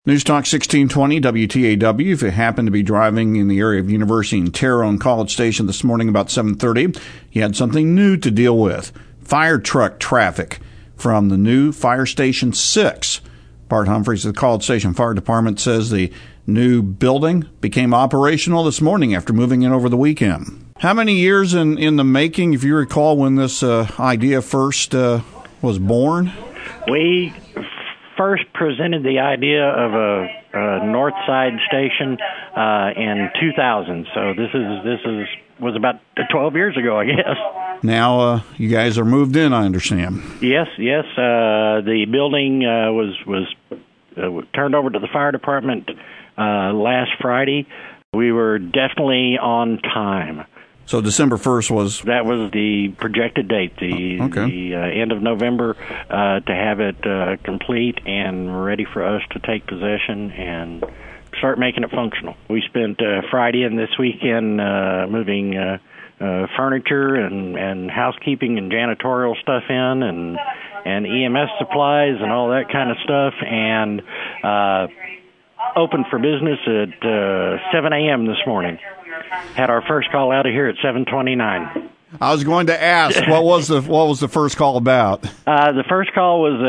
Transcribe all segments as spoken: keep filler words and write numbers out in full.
News Talk sixteen twenty W T A W. If you happen to be driving in the area of University and Terrell and College Station this morning about seven thirty, you had something new to deal with. Fire truck traffic from the new Fire Station six. Bart Humphreys of the College Station Fire Department says the new building became operational this morning after moving in over the weekend. How many years in, in the making, if you recall, when this uh, idea first uh, was born? We first presented the idea of a, a north side station uh, in two thousand. So this is this is was about twelve years ago, I guess. Now uh, you guys are moved in, I understand. Yes, yes. Uh, the building uh, was was uh, turned over to the fire department uh, last Friday. We were definitely on time. So December first was... That was the projected date, the, okay. the uh, end of November, uh, to have it uh, complete and ready for us to take possession and start making it functional. We spent uh, Friday and this weekend uh, moving uh, uh, furniture and, and housekeeping and janitorial stuff in and, and E M S supplies and all that kind of stuff, and uh, opened for business at uh, seven a.m. this morning. Had our first call out of here at seven twenty-nine. I was going to ask, what was the what was the first call about? Uh, the first call was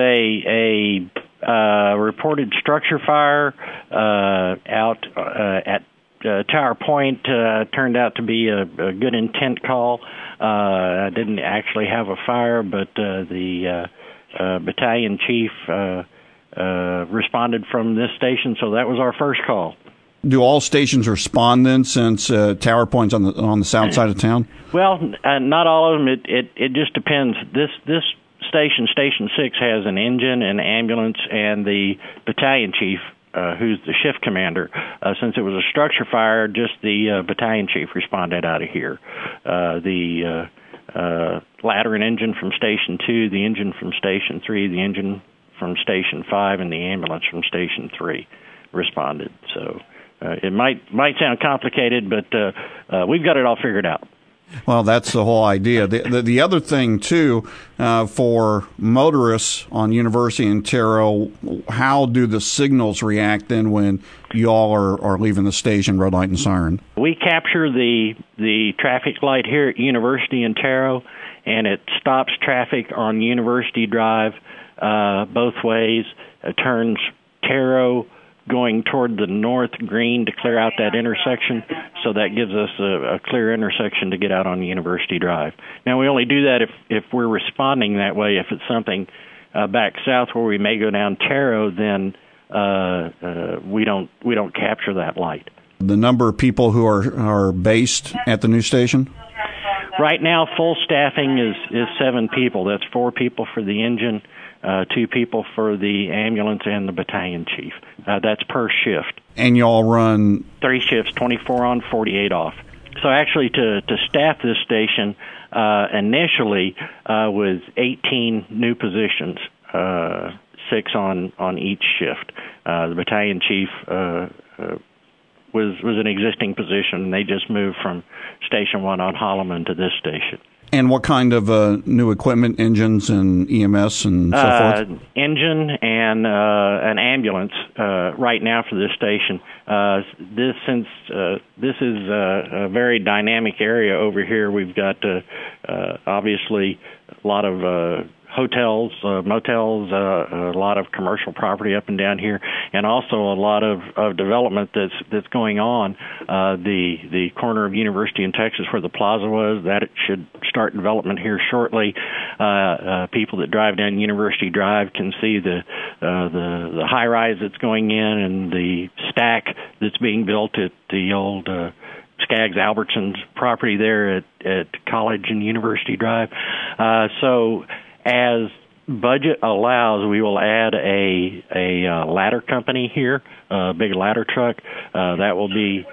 a a uh, reported structure fire uh, out uh, at uh, Tower Point. Uh, turned out to be a, a good intent call. Uh, I didn't actually have a fire, but uh, the uh, uh, battalion chief uh, uh, responded from this station, so that was our first call. Do all stations respond then, since uh, Tower Point's on the on the south side of town? Well, uh, not all of them. It, it it just depends. This this station, Station Six, has an engine, an ambulance, and the battalion chief, uh, who's the shift commander. Uh, since it was a structure fire, just the uh, battalion chief responded out of here. Uh, the uh, uh, ladder and engine from Station Two, the engine from Station Three, the engine from Station Five, and the ambulance from Station Three responded. So. Uh, it might might sound complicated, but uh, uh, we've got it all figured out. Well, that's the whole idea. The the, the other thing, too, uh, for motorists on University and Terrell, how do the signals react then when you all are, are leaving the station, red light and siren? We capture the the traffic light here at University and Terrell, and it stops traffic on University Drive uh, both ways. It turns Terrell going toward the north green to clear out that intersection, so that gives us a, a clear intersection to get out on University Drive. Now, we only do that if, if we're responding that way. If it's something uh, back south where we may go down Taro, then uh, uh, we don't we don't capture that light. The number of people who are, are based at the new station? Right now, full staffing is, is seven people. That's four people for the engine, uh, two people for the ambulance, and the battalion chief. Uh, that's per shift. And you all run? Three shifts, twenty-four on, forty-eight off. So actually to, to staff this station uh, initially uh, was eighteen new positions, uh, six on, on each shift. Uh, the battalion chief uh, uh, was was an existing position, and they just moved from Station one on Holloman to this station. And what kind of uh, new equipment, engines and E M S and so uh, forth? Engine and uh, an ambulance uh, right now for this station. Uh, this since uh, this is a, a very dynamic area over here. We've got uh, uh, obviously a lot of uh, hotels, uh, motels, uh, a lot of commercial property up and down here, and also a lot of, of development that's that's going on. Uh, the the corner of University and Texas where the plaza was, that it should start development here shortly. Uh, uh, people that drive down University Drive can see the uh, the the high rise that's going in and the stack that's being built at the old Uh, Skaggs Albertsons property there at, at College and University Drive. Uh, so as budget allows, we will add a a uh, ladder company here, a big ladder truck. Uh, that will be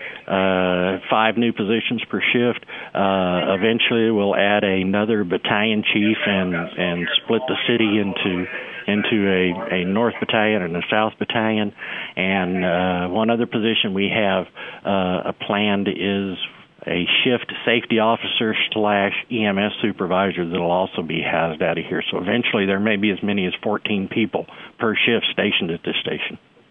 uh, five new positions per shift. Uh, eventually, we'll add another battalion chief and and split the city into into a, a north battalion and a south battalion. And uh, one other position we have uh, planned is a shift safety officer slash E M S supervisor that will also be housed out of here. So eventually there may be as many as fourteen people per shift stationed at this station.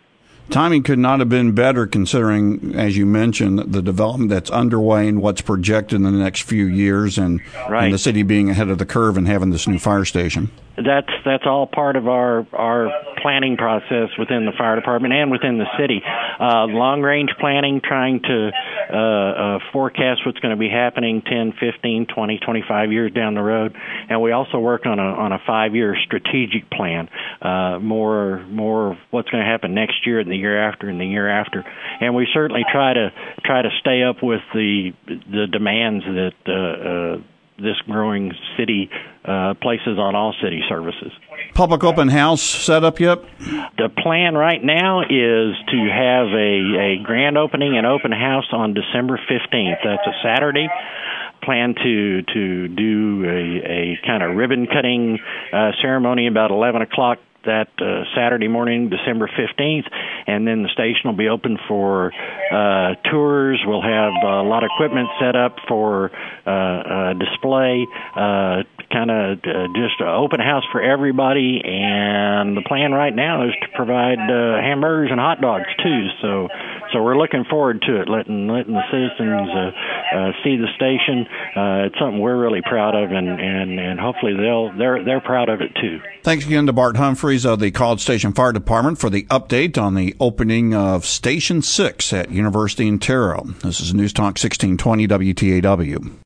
Timing could not have been better considering, as you mentioned, the development that's underway and what's projected in the next few years, and, right. and the city being ahead of the curve and having this new fire station. That's that's all part of our our planning process within the fire department and within the city. Uh, long range planning, trying to uh, uh, forecast what's going to be happening ten, fifteen, twenty, twenty-five years down the road, and we also work on a on a five year strategic plan. Uh, more more of what's going to happen next year and the year after and the year after, and we certainly try to try to stay up with the the demands that uh, uh, this growing city uh, places on all city services. Public open house set up yet? The plan right now is to have a, a grand opening and open house on December fifteenth. That's a Saturday. Plan to to do a, a kind of ribbon cutting uh, ceremony about eleven o'clock that uh, Saturday morning, December fifteenth, and then the station will be open for uh, tours. We'll have a lot of equipment set up for uh, uh, display, uh, kind of uh, just an open house for everybody, and the plan right now is to provide uh, hamburgers and hot dogs, too, so so we're looking forward to it, letting letting the citizens uh, uh, see the station. Uh, it's something we're really proud of, and, and, and hopefully they'll they're they're proud of it, too. Thanks again to Bart Humphreys of the College Station Fire Department for the update on the opening of Station six at University in Terrell. This is News Talk sixteen twenty W T A W.